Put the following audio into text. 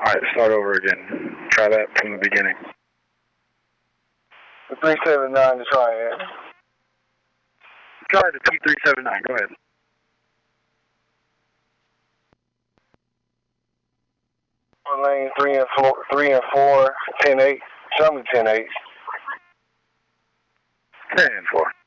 Alright, start over again. Try that from the beginning. The 379 to try it. Try the T379, go ahead. One lane 3 and 4, 10-8. Show me 10-8. 10 and 4.